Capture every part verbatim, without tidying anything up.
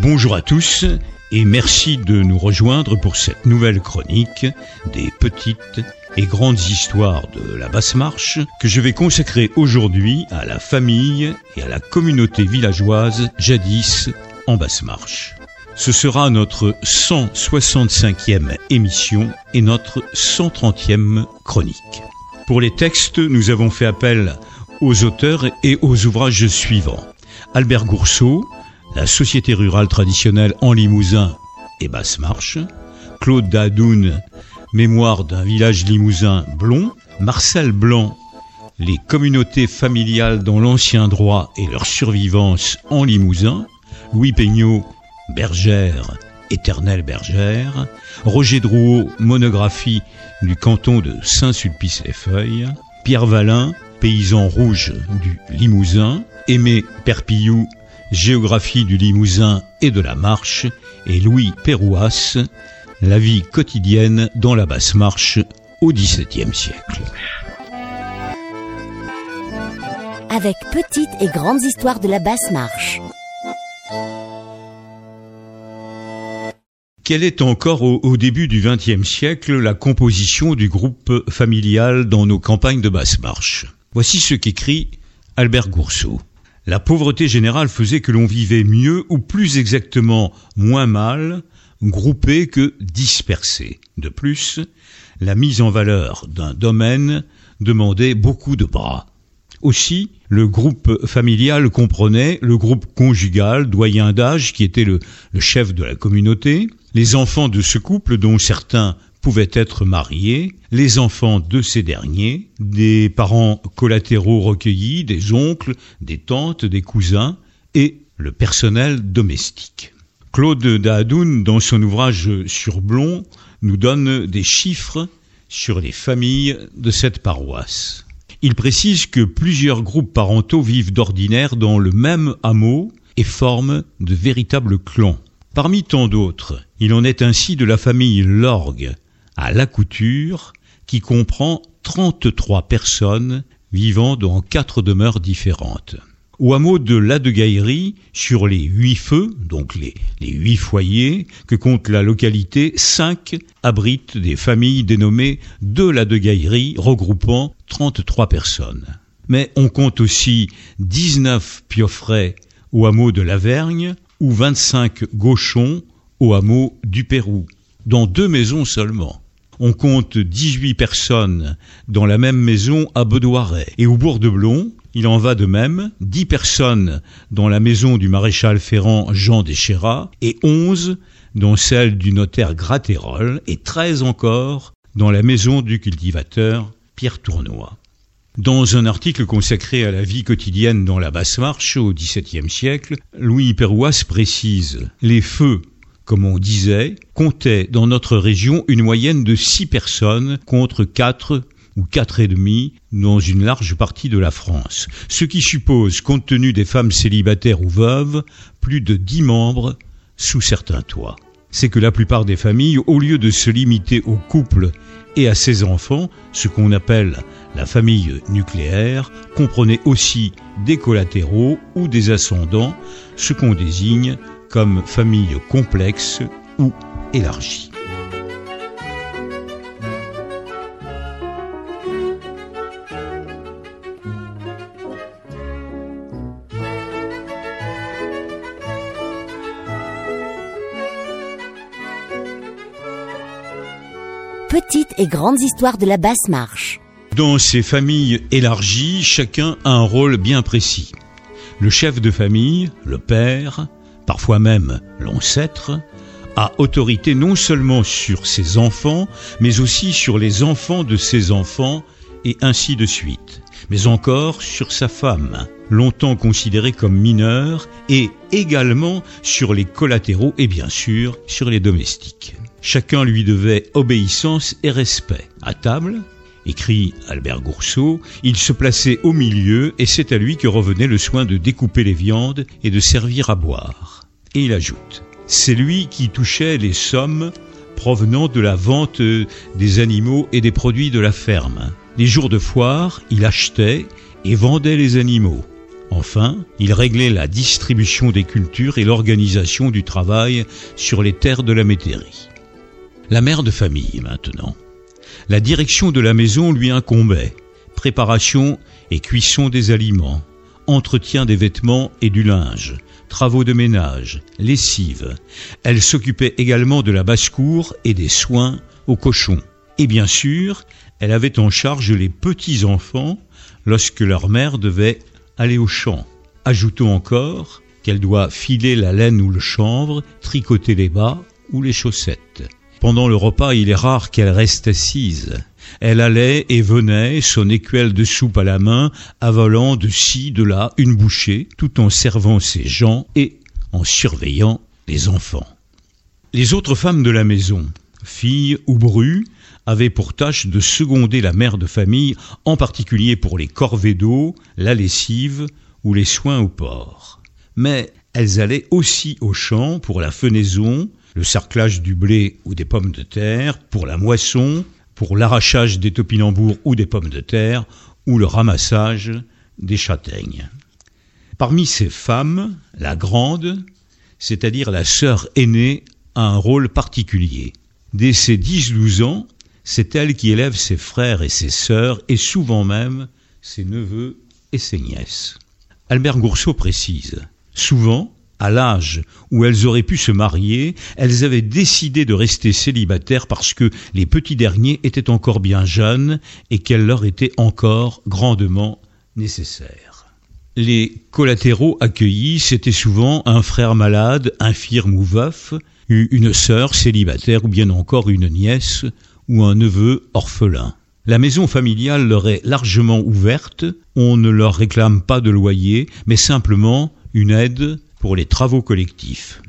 Bonjour à tous et merci de nous rejoindre pour cette nouvelle chronique des petites et grandes histoires de la Basse-Marche que je vais consacrer aujourd'hui à la famille et à la communauté villageoise jadis en Basse-Marche. Ce sera notre cent soixante-cinquième émission et notre cent trentième chronique. Pour les textes, nous avons fait appel aux auteurs et aux ouvrages suivants. Albert Gourceau, La Société rurale traditionnelle en Limousin et Basse-Marche, Claude Dahadoun, Mémoire d'un village limousin blond, Marcel Blanc, Les communautés familiales dans l'ancien droit et leur survivance en Limousin, Louis Peignot, Bergère, éternelle bergère, Roger Drouot, Monographie du canton de Saint-Sulpice-les-Feuilles, Pierre Vallin, Paysan rouge du Limousin, Aimé Perpillou, Géographie du Limousin et de la Marche, et Louis Pérouas, La vie quotidienne dans la Basse-Marche au dix-septième siècle. Avec petites et grandes histoires de la Basse-Marche. Quelle est encore au, au début du vingtième siècle la composition du groupe familial dans nos campagnes de Basse-Marche ? Voici ce qu'écrit Albert Gourceau. La pauvreté générale faisait que l'on vivait mieux, ou plus exactement moins mal, groupé que dispersé. De plus, la mise en valeur d'un domaine demandait beaucoup de bras. Aussi, le groupe familial comprenait le groupe conjugal, doyen d'âge, qui était le, le chef de la communauté, les enfants de ce couple dont certains pouvaient être mariés, les enfants de ces derniers, des parents collatéraux recueillis, des oncles, des tantes, des cousins, et le personnel domestique. Claude Dahadoun, dans son ouvrage sur Blond, nous donne des chiffres sur les familles de cette paroisse. Il précise que plusieurs groupes parentaux vivent d'ordinaire dans le même hameau et forment de véritables clans. Parmi tant d'autres, il en est ainsi de la famille Lorgue à La Couture, qui comprend trente-trois personnes vivant dans quatre demeures différentes. Au hameau de Ladegaillerie, sur les huit feux, donc les, les huit foyers que compte la localité, cinq abritent des familles dénommées de Ladegaillerie, regroupant trente-trois personnes. Mais on compte aussi dix-neuf pioffrets au hameau de Lavergne ou vingt-cinq gauchons au hameau du Pérou, dans deux maisons seulement. On compte dix-huit personnes dans la même maison à Bedouaret. Et au bourg de Blond, il en va de même, dix personnes dans la maison du maréchal ferrant Jean d'Eschéras et onze dans celle du notaire Gratterol et treize encore dans la maison du cultivateur Pierre Tournois. Dans un article consacré à la vie quotidienne dans la Basse-Marche au dix-septième siècle, Louis Pérouas précise « Les feux, comme on disait, comptaient dans notre région une moyenne de six personnes contre quatre ou quatre et demi dans une large partie de la France, ce qui suppose, compte tenu des femmes célibataires ou veuves, plus de dix membres sous certains toits. C'est que la plupart des familles, au lieu de se limiter au couple et à ses enfants, ce qu'on appelle la famille nucléaire, comprenaient aussi des collatéraux ou des ascendants, ce qu'on désigne comme famille complexe ou élargie. Petites et grandes histoires de la Basse-Marche. Dans ces familles élargies, chacun a un rôle bien précis. Le chef de famille, le père, parfois même l'ancêtre, a autorité non seulement sur ses enfants, mais aussi sur les enfants de ses enfants, et ainsi de suite. Mais encore sur sa femme, longtemps considérée comme mineure, et également sur les collatéraux et bien sûr sur les domestiques. Chacun lui devait obéissance et respect. À table, écrit Albert Gourceau, il se plaçait au milieu et c'est à lui que revenait le soin de découper les viandes et de servir à boire. Et il ajoute, c'est lui qui touchait les sommes provenant de la vente des animaux et des produits de la ferme. Les jours de foire, il achetait et vendait les animaux. Enfin, il réglait la distribution des cultures et l'organisation du travail sur les terres de la métairie. La mère de famille, maintenant. La direction de la maison lui incombait. Préparation et cuisson des aliments, entretien des vêtements et du linge, travaux de ménage, lessive. Elle s'occupait également de la basse-cour et des soins aux cochons. Et bien sûr, elle avait en charge les petits-enfants lorsque leur mère devait aller au champ. Ajoutons encore qu'elle doit filer la laine ou le chanvre, tricoter les bas ou les chaussettes. Pendant le repas, il est rare qu'elle reste assise. Elle allait et venait, son écuelle de soupe à la main, avalant de ci, de là une bouchée, tout en servant ses gens et en surveillant les enfants. Les autres femmes de la maison, filles ou brues, avaient pour tâche de seconder la mère de famille, en particulier pour les corvées d'eau, la lessive ou les soins au porc. Mais elles allaient aussi au champ pour la fenaison, le sarclage du blé ou des pommes de terre, pour la moisson, pour l'arrachage des topinambours ou des pommes de terre, ou le ramassage des châtaignes. Parmi ces femmes, la grande, c'est-à-dire la sœur aînée, a un rôle particulier. Dès ses dix-douze ans, c'est elle qui élève ses frères et ses sœurs, et souvent même ses neveux et ses nièces. Albert Gourceau précise, souvent, à l'âge où elles auraient pu se marier, elles avaient décidé de rester célibataires parce que les petits derniers étaient encore bien jeunes et qu'elles leur étaient encore grandement nécessaires. Les collatéraux accueillis, c'était souvent un frère malade, infirme ou veuf, une sœur célibataire ou bien encore une nièce ou un neveu orphelin. La maison familiale leur est largement ouverte, on ne leur réclame pas de loyer, mais simplement une aide pour les travaux collectifs.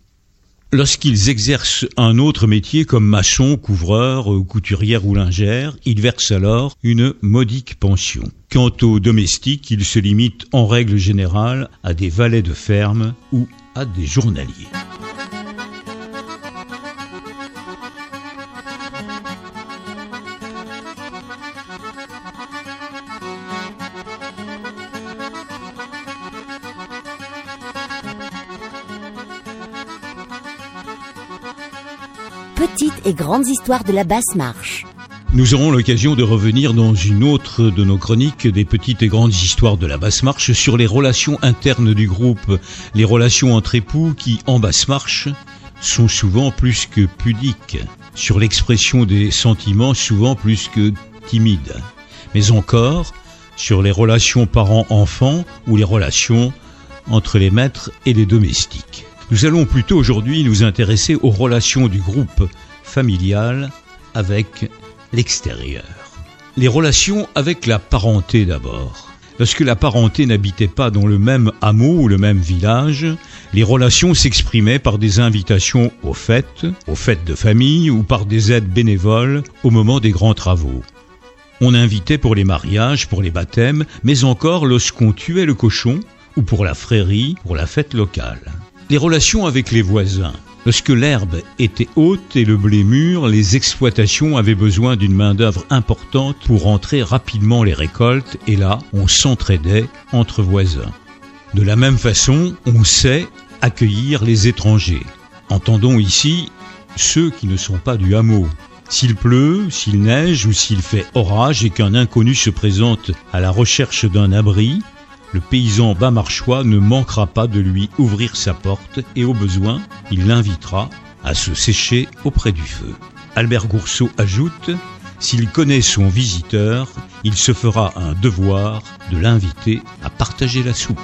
Lorsqu'ils exercent un autre métier comme maçon, couvreur, couturière ou lingère, ils versent alors une modique pension. Quant aux domestiques, ils se limitent en règle générale à des valets de ferme ou à des journaliers. Petites et grandes histoires de la Basse-Marche. Nous aurons l'occasion de revenir dans une autre de nos chroniques des petites et grandes histoires de la Basse-Marche sur les relations internes du groupe, les relations entre époux qui, en Basse-Marche, sont souvent plus que pudiques, sur l'expression des sentiments souvent plus que timides, mais encore sur les relations parents-enfants ou les relations entre les maîtres et les domestiques. Nous allons plutôt aujourd'hui nous intéresser aux relations du groupe familial avec l'extérieur. Les relations avec la parenté d'abord. Lorsque la parenté n'habitait pas dans le même hameau ou le même village, les relations s'exprimaient par des invitations aux fêtes, aux fêtes de famille ou par des aides bénévoles au moment des grands travaux. On invitait pour les mariages, pour les baptêmes, mais encore lorsqu'on tuait le cochon ou pour la frérie, pour la fête locale. Les relations avec les voisins. Lorsque l'herbe était haute et le blé mûr, les exploitations avaient besoin d'une main-d'œuvre importante pour rentrer rapidement les récoltes, et là, on s'entraidait entre voisins. De la même façon, on sait accueillir les étrangers. Entendons ici ceux qui ne sont pas du hameau. S'il pleut, s'il neige ou s'il fait orage et qu'un inconnu se présente à la recherche d'un abri, le paysan bas-marchois ne manquera pas de lui ouvrir sa porte et au besoin, il l'invitera à se sécher auprès du feu. Albert Gourceau ajoute, s'il connaît son visiteur, il se fera un devoir de l'inviter à partager la soupe.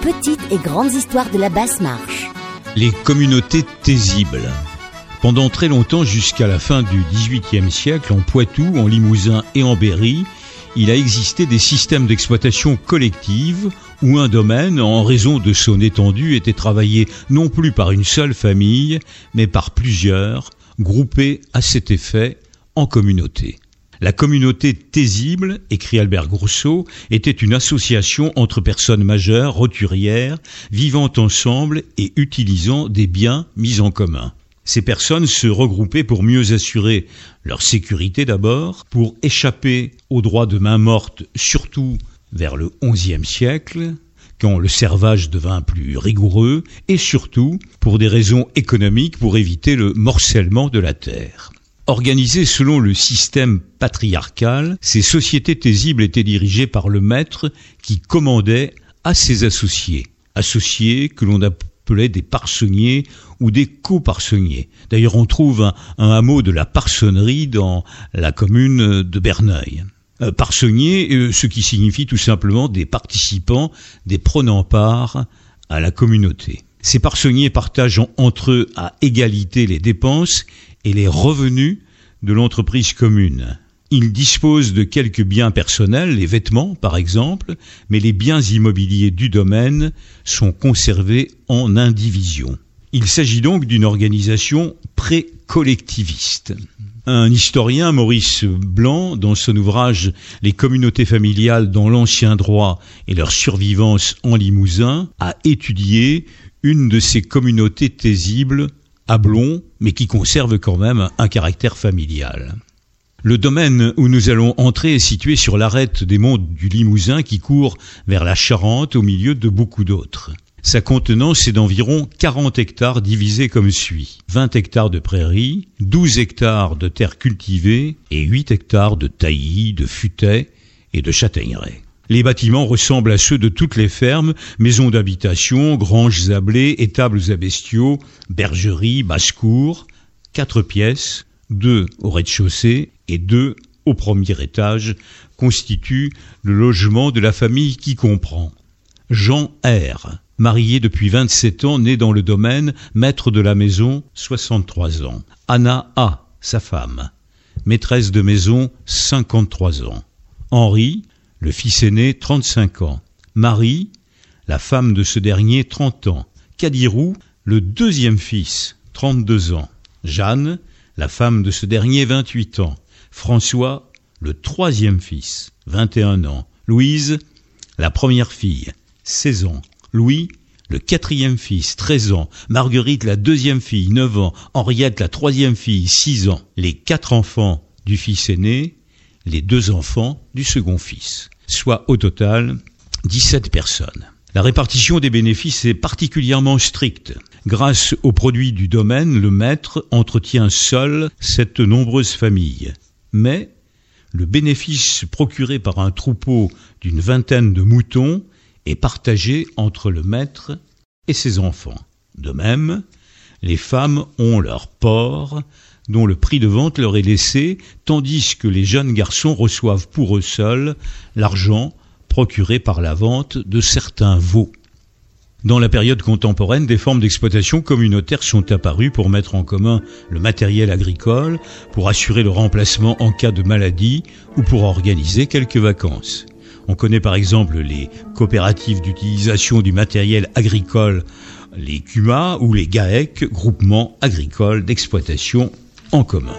Petites et grandes histoires de la Basse-Marche. Les communautés taisibles. Pendant très longtemps, jusqu'à la fin du dix-huitième siècle, en Poitou, en Limousin et en Berry, il a existé des systèmes d'exploitation collective où un domaine, en raison de son étendue, était travaillé non plus par une seule famille, mais par plusieurs, groupés à cet effet en communauté. La communauté taisible, écrit Albert Grousseau, était une association entre personnes majeures, roturières, vivant ensemble et utilisant des biens mis en commun. Ces personnes se regroupaient pour mieux assurer leur sécurité d'abord, pour échapper au droit de main morte, surtout vers le onzième siècle, quand le servage devint plus rigoureux, et surtout pour des raisons économiques, pour éviter le morcellement de la terre. Organisées selon le système patriarcal, ces sociétés taisibles étaient dirigées par le maître qui commandait à ses associés, associés que l'on appelait des parsonniers ou des coparsonniers. D'ailleurs, on trouve un, un hameau de la parsonnerie dans la commune de Berneuil. Euh, parsonniers, euh, ce qui signifie tout simplement des participants, des prenant part à la communauté. Ces parsonniers partagent entre eux à égalité les dépenses et les revenus de l'entreprise commune. Ils disposent de quelques biens personnels, les vêtements par exemple, mais les biens immobiliers du domaine sont conservés en indivision. Il s'agit donc d'une organisation pré-collectiviste. Un historien, Maurice Blanc, dans son ouvrage « Les communautés familiales dans l'ancien droit et leur survivance en Limousin », a étudié une de ces communautés taisibles à Blon, mais qui conserve quand même un caractère familial. Le domaine où nous allons entrer est situé sur l'arête des monts du Limousin qui court vers la Charente au milieu de beaucoup d'autres. Sa contenance est d'environ quarante hectares divisés comme suit. vingt hectares de prairies, douze hectares de terres cultivées et huit hectares de taillis, de futaies et de châtaigneraies. Les bâtiments ressemblent à ceux de toutes les fermes, maisons d'habitation, granges à blé, étables à bestiaux, bergeries, basse-cour, quatre pièces, deux au rez-de-chaussée et deux au premier étage, constituent le logement de la famille qui comprend Jean R., marié depuis vingt-sept ans, né dans le domaine, maître de la maison, soixante-trois ans. Anna A., sa femme, maîtresse de maison, cinquante-trois ans. Henri, le fils aîné, trente-cinq ans. Marie, la femme de ce dernier, trente ans. Kadirou, le deuxième fils, trente-deux ans. Jeanne, la femme de ce dernier, vingt-huit ans. François, le troisième fils, vingt et un ans. Louise, la première fille, seize ans. Louis, le quatrième fils, treize ans. Marguerite, la deuxième fille, neuf ans. Henriette, la troisième fille, six ans. Les quatre enfants du fils aîné, les deux enfants du second fils, soit au total dix-sept personnes. La répartition des bénéfices est particulièrement stricte. Grâce aux produits du domaine, le maître entretient seul cette nombreuse famille. Mais le bénéfice procuré par un troupeau d'une vingtaine de moutons est partagé entre le maître et ses enfants. De même, les femmes ont leur porc, dont le prix de vente leur est laissé, tandis que les jeunes garçons reçoivent pour eux seuls l'argent procuré par la vente de certains veaux. Dans la période contemporaine, des formes d'exploitation communautaire sont apparues pour mettre en commun le matériel agricole, pour assurer le remplacement en cas de maladie ou pour organiser quelques vacances. On connaît par exemple les coopératives d'utilisation du matériel agricole, les C U M A ou les G A E C, groupements agricoles d'exploitation en commun.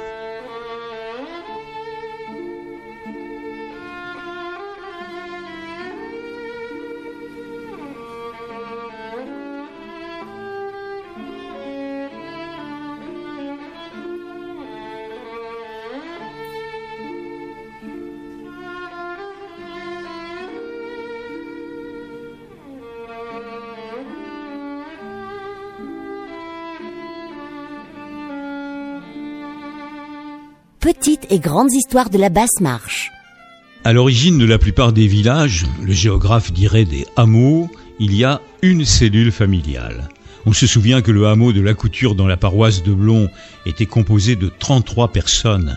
Petites et grandes histoires de la Basse-Marche. À l'origine de la plupart des villages, le géographe dirait des hameaux, il y a une cellule familiale. On se souvient que le hameau de la Couture dans la paroisse de Blon était composé de trente-trois personnes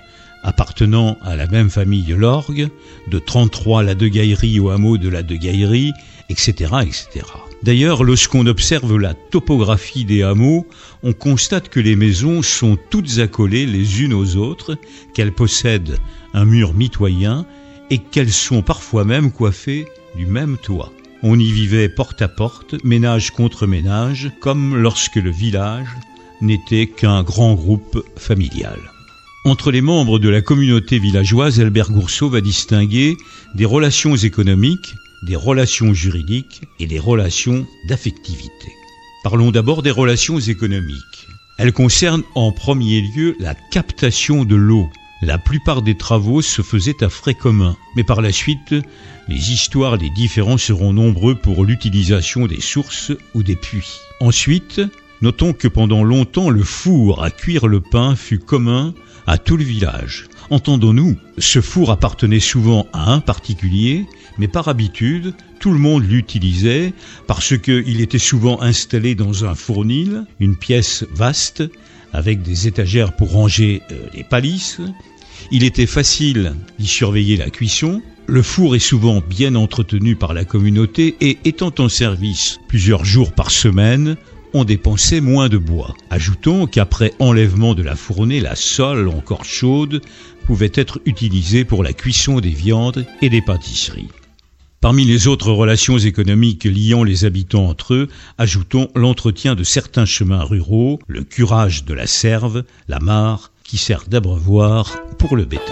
appartenant à la même famille de l'Orgue, de trente-trois la de Gaillerie au hameau de la de Gaillerie, et cetera, et cetera. D'ailleurs, lorsqu'on observe la topographie des hameaux, on constate que les maisons sont toutes accolées les unes aux autres, qu'elles possèdent un mur mitoyen et qu'elles sont parfois même coiffées du même toit. On y vivait porte à porte, ménage contre ménage, comme lorsque le village n'était qu'un grand groupe familial. Entre les membres de la communauté villageoise, Albert Gourceau va distinguer des relations économiques, des relations juridiques et des relations d'affectivité. Parlons d'abord des relations économiques. Elles concernent en premier lieu la captation de l'eau. La plupart des travaux se faisaient à frais communs, mais par la suite, les histoires des différends seront nombreux pour l'utilisation des sources ou des puits. Ensuite, notons que pendant longtemps, le four à cuire le pain fut commun à tout le village. Entendons-nous, ce four appartenait souvent à un particulier, mais par habitude, tout le monde l'utilisait parce qu'il était souvent installé dans un fournil, une pièce vaste, avec des étagères pour ranger euh, les palisses. Il était facile d'y surveiller la cuisson. Le four est souvent bien entretenu par la communauté et étant en service plusieurs jours par semaine, on dépensait moins de bois. Ajoutons qu'après enlèvement de la fournée, la sole, encore chaude, pouvait être utilisée pour la cuisson des viandes et des pâtisseries. Parmi les autres relations économiques liant les habitants entre eux, ajoutons l'entretien de certains chemins ruraux, le curage de la serve, la mare, qui sert d'abreuvoir pour le bétail.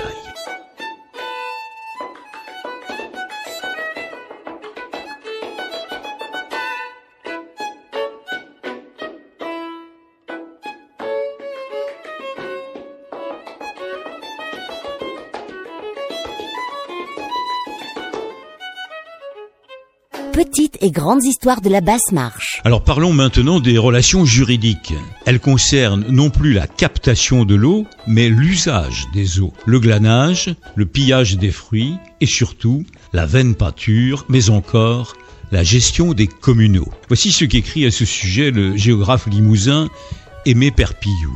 Petites et grandes histoires de la Basse-Marche. Alors parlons maintenant des relations juridiques. Elles concernent non plus la captation de l'eau, mais l'usage des eaux, le glanage, le pillage des fruits et surtout la vaine pâture, mais encore la gestion des communaux. Voici ce qu'écrit à ce sujet le géographe limousin Aimé Perpillou.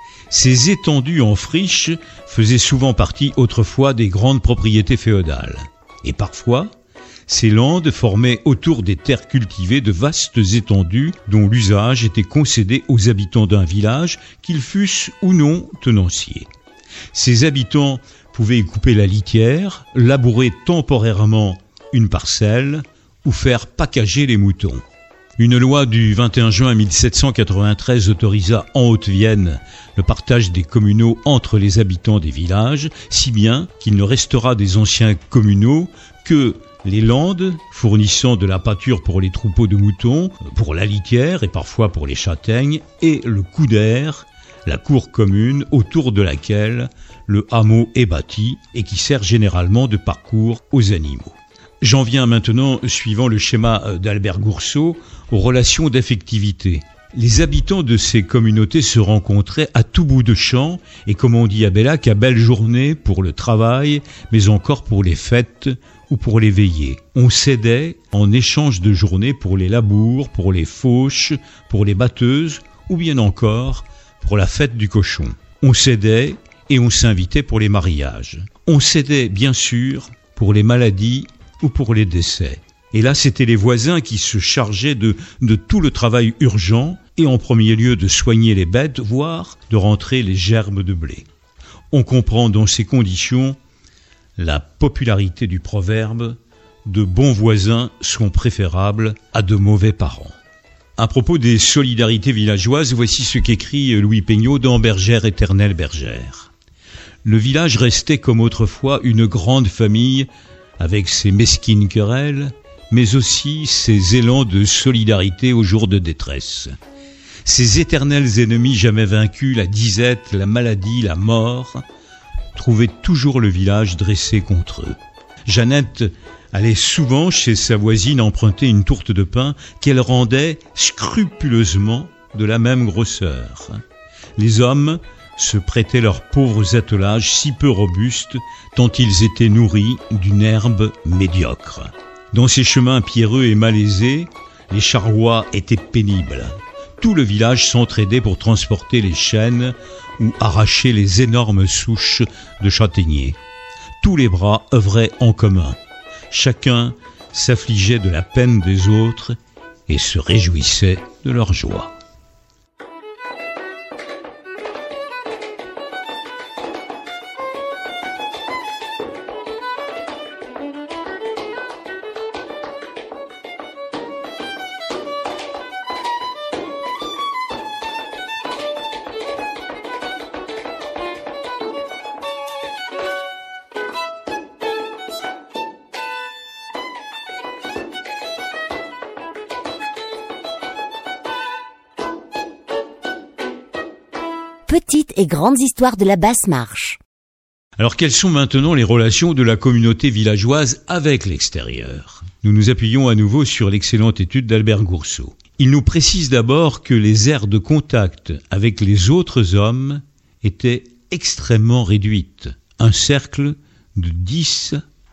Ces étendues en friche faisaient souvent partie autrefois des grandes propriétés féodales. Et parfois, ces landes formaient autour des terres cultivées de vastes étendues dont l'usage était concédé aux habitants d'un village, qu'ils fussent ou non tenanciers. Ces habitants pouvaient y couper la litière, labourer temporairement une parcelle ou faire paccager les moutons. Une loi du vingt et un juin mille sept cent quatre-vingt-treize autorisa en Haute-Vienne le partage des communaux entre les habitants des villages, si bien qu'il ne restera des anciens communaux que les landes, fournissant de la pâture pour les troupeaux de moutons, pour la litière et parfois pour les châtaignes, et le couder, la cour commune autour de laquelle le hameau est bâti et qui sert généralement de parcours aux animaux. J'en viens maintenant, suivant le schéma d'Albert Gourceau, aux relations d'affectivité. Les habitants de ces communautés se rencontraient à tout bout de champ et, comme on dit à Bellac, à belle journée pour le travail, mais encore pour les fêtes ou pour les veillées. On s'aidait en échange de journées pour les labours, pour les fauches, pour les batteuses ou bien encore pour la fête du cochon. On s'aidait et on s'invitait pour les mariages. On s'aidait bien sûr pour les maladies ou pour les décès. Et là, c'étaient les voisins qui se chargeaient de, de tout le travail urgent et en premier lieu de soigner les bêtes, voire de rentrer les gerbes de blé. On comprend dans ces conditions la popularité du proverbe « de bons voisins sont préférables à de mauvais parents ». À propos des solidarités villageoises, voici ce qu'écrit Louis Peignot dans Bergère éternelle bergère. Le village restait comme autrefois une grande famille avec ses mesquines querelles, mais aussi ses élans de solidarité aux jours de détresse. Ces éternels ennemis jamais vaincus, la disette, la maladie, la mort, trouvaient toujours le village dressé contre eux. Jeannette allait souvent chez sa voisine emprunter une tourte de pain qu'elle rendait scrupuleusement de la même grosseur. Les hommes se prêtaient leurs pauvres attelages si peu robustes tant ils étaient nourris d'une herbe médiocre. Dans ces chemins pierreux et malaisés, les charrois étaient pénibles. Tout le village s'entraidait pour transporter les chênes ou arracher les énormes souches de châtaigniers. Tous les bras œuvraient en commun. Chacun s'affligeait de la peine des autres et se réjouissait de leur joie. Petites et grandes histoires de la Basse-Marche. Alors quelles sont maintenant les relations de la communauté villageoise avec l'extérieur ? Nous nous appuyons à nouveau sur l'excellente étude d'Albert Gourceau. Il nous précise d'abord que les aires de contact avec les autres hommes étaient extrêmement réduites. Un cercle de dix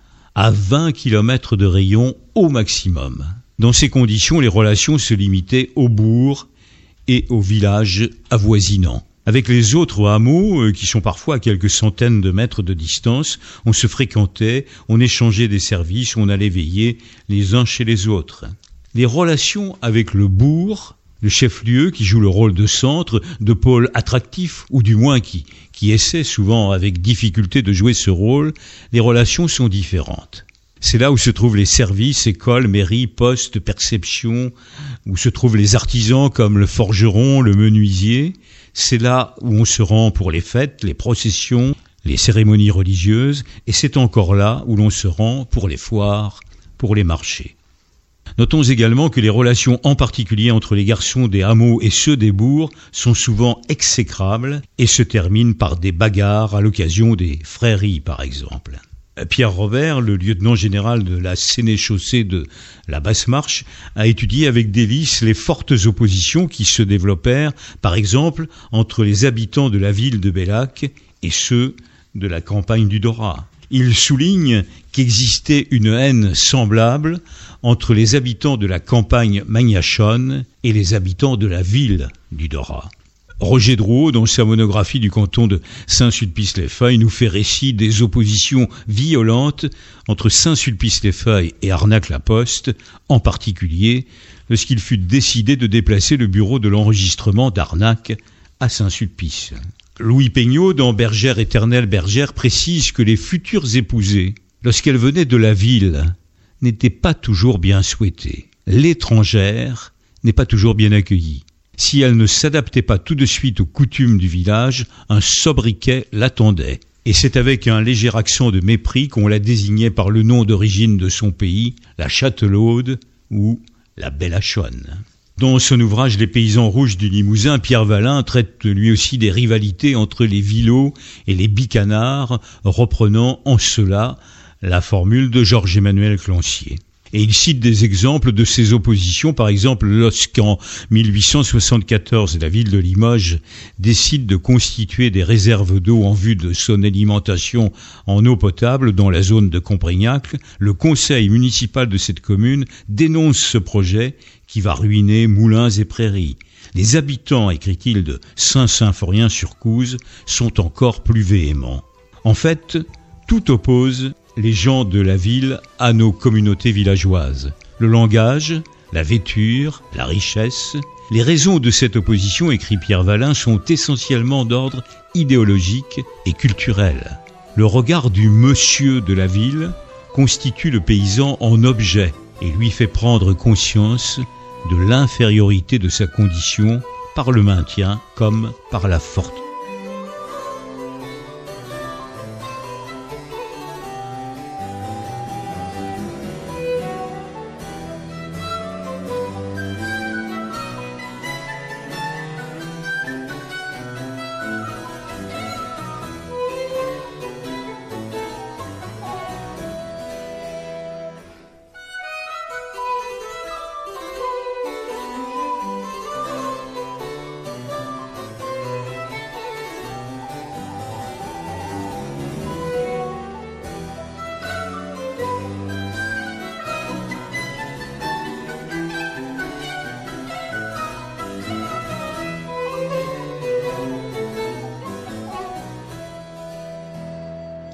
à vingt kilomètres de rayon au maximum. Dans ces conditions, les relations se limitaient au bourg et aux villages avoisinants. Avec les autres hameaux, qui sont parfois à quelques centaines de mètres de distance, on se fréquentait, on échangeait des services, on allait veiller les uns chez les autres. Les relations avec le bourg, le chef-lieu qui joue le rôle de centre, de pôle attractif, ou du moins qui, qui essaie souvent avec difficulté de jouer ce rôle, les relations sont différentes. C'est là où se trouvent les services, écoles, mairies, postes, perceptions, où se trouvent les artisans comme le forgeron, le menuisier. C'est là où on se rend pour les fêtes, les processions, les cérémonies religieuses, et c'est encore là où l'on se rend pour les foires, pour les marchés. Notons également que les relations en particulier entre les garçons des hameaux et ceux des bourgs sont souvent exécrables et se terminent par des bagarres à l'occasion des frairies par exemple. Pierre Robert, le lieutenant général de la sénéchaussée de la Basse-Marche, a étudié avec délice les fortes oppositions qui se développèrent, par exemple, entre les habitants de la ville de Bellac et ceux de la campagne du Dorat. Il souligne qu'existait une haine semblable entre les habitants de la campagne magnachonne et les habitants de la ville du Dorat. Roger Drouot, dans sa monographie du canton de Saint-Sulpice-les-Feuilles, nous fait récit des oppositions violentes entre Saint-Sulpice-les-Feuilles et Arnac-la-Poste, en particulier lorsqu'il fut décidé de déplacer le bureau de l'enregistrement d'Arnac à Saint-Sulpice. Louis Peignot, dans Bergère éternelle bergère, précise que les futures épousées, lorsqu'elles venaient de la ville, n'étaient pas toujours bien souhaitées. L'étrangère n'est pas toujours bien accueillie. Si elle ne s'adaptait pas tout de suite aux coutumes du village, un sobriquet l'attendait. Et c'est avec un léger accent de mépris qu'on la désignait par le nom d'origine de son pays, la Châtelaude ou la Bellachonne. Dans son ouvrage « Les paysans rouges du Limousin », Pierre Vallin traite lui aussi des rivalités entre les Villot et les Bicanards, reprenant en cela la formule de Georges-Emmanuel Clancier. Et il cite des exemples de ces oppositions, par exemple lorsqu'en mille huit cent soixante-quatorze, la ville de Limoges décide de constituer des réserves d'eau en vue de son alimentation en eau potable dans la zone de Comprignac, le conseil municipal de cette commune dénonce ce projet qui va ruiner moulins et prairies. Les habitants, écrit-il, de Saint-Symphorien-sur-Couze sont encore plus véhéments. En fait, tout oppose les gens de la ville à nos communautés villageoises. Le langage, la vêture, la richesse. Les raisons de cette opposition, écrit Pierre Vallin, sont essentiellement d'ordre idéologique et culturel. Le regard du monsieur de la ville constitue le paysan en objet et lui fait prendre conscience de l'infériorité de sa condition par le maintien comme par la forte.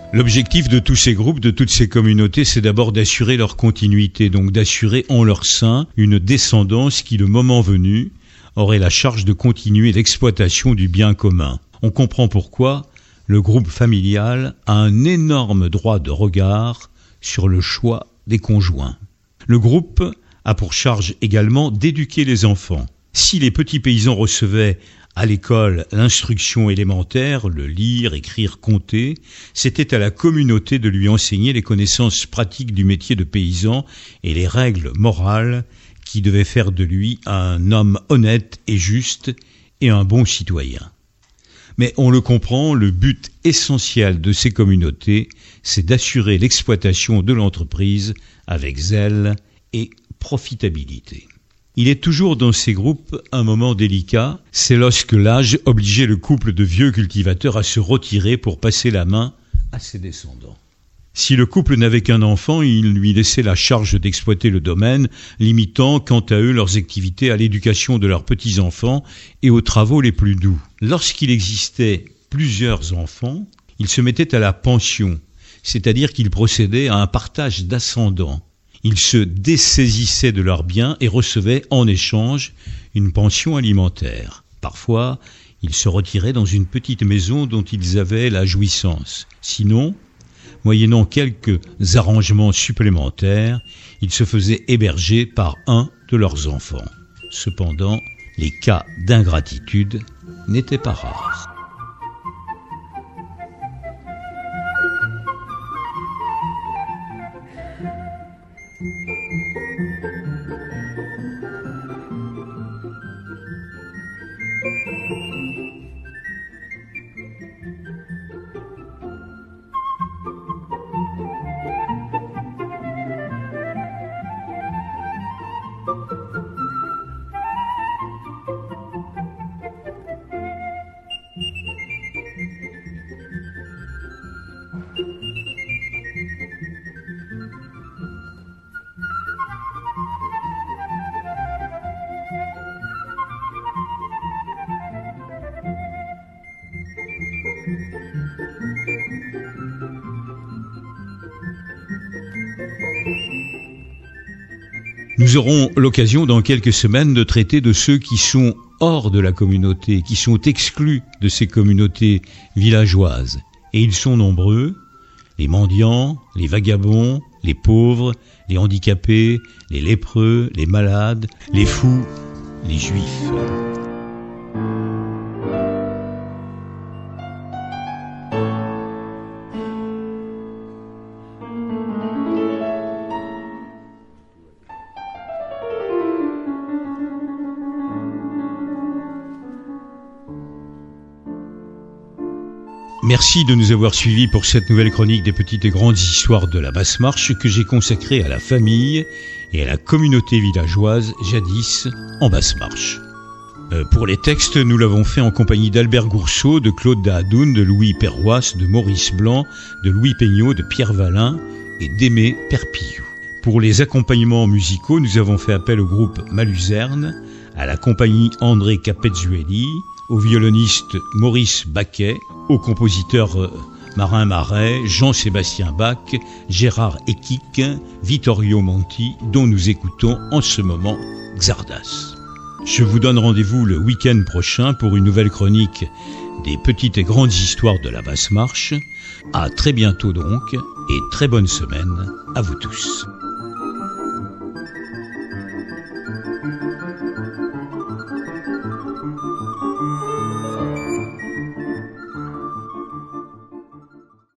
L'objectif de tous ces groupes, de toutes ces communautés, c'est d'abord d'assurer leur continuité, donc d'assurer en leur sein une descendance qui, le moment venu, aurait la charge de continuer l'exploitation du bien commun. On comprend pourquoi le groupe familial a un énorme droit de regard sur le choix des conjoints. Le groupe a pour charge également d'éduquer les enfants. Si les petits paysans recevaient à l'école l'instruction élémentaire, le lire, écrire, compter, c'était à la communauté de lui enseigner les connaissances pratiques du métier de paysan et les règles morales qui devaient faire de lui un homme honnête et juste et un bon citoyen. Mais on le comprend, le but essentiel de ces communautés, c'est d'assurer l'exploitation de l'entreprise avec zèle et profitabilité. Il est toujours dans ces groupes un moment délicat, c'est lorsque l'âge obligeait le couple de vieux cultivateurs à se retirer pour passer la main à ses descendants. Si le couple n'avait qu'un enfant, il lui laissait la charge d'exploiter le domaine, limitant quant à eux leurs activités à l'éducation de leurs petits-enfants et aux travaux les plus doux. Lorsqu'il existait plusieurs enfants, ils se mettaient à la pension, c'est-à-dire qu'ils procédaient à un partage d'ascendants. Ils se dessaisissaient de leurs biens et recevaient en échange une pension alimentaire. Parfois, ils se retiraient dans une petite maison dont ils avaient la jouissance. Sinon, moyennant quelques arrangements supplémentaires, ils se faisaient héberger par un de leurs enfants. Cependant, les cas d'ingratitude n'étaient pas rares. Nous aurons l'occasion dans quelques semaines de traiter de ceux qui sont hors de la communauté, qui sont exclus de ces communautés villageoises. Et ils sont nombreux, les mendiants, les vagabonds, les pauvres, les handicapés, les lépreux, les malades, les fous, les juifs. Merci de nous avoir suivis pour cette nouvelle chronique des petites et grandes histoires de la Basse Marche que j'ai consacrée à la famille et à la communauté villageoise jadis en Basse Marche. Euh, pour les textes, nous l'avons fait en compagnie d'Albert Gourceau, de Claude Dahadoun, de Louis Perroisse, de Maurice Blanc, de Louis Peignot, de Pierre Valin et d'Aimé Perpillou. Pour les accompagnements musicaux, nous avons fait appel au groupe Maluzerne, à la compagnie André Capezzueli, au violoniste Maurice Baquet, au compositeur Marin Marais, Jean-Sébastien Bach, Gérard Ekik, Vittorio Monti, dont nous écoutons en ce moment Xardas. Je vous donne rendez-vous le week-end prochain pour une nouvelle chronique des petites et grandes histoires de la Basse Marche. À très bientôt donc, et très bonne semaine à vous tous.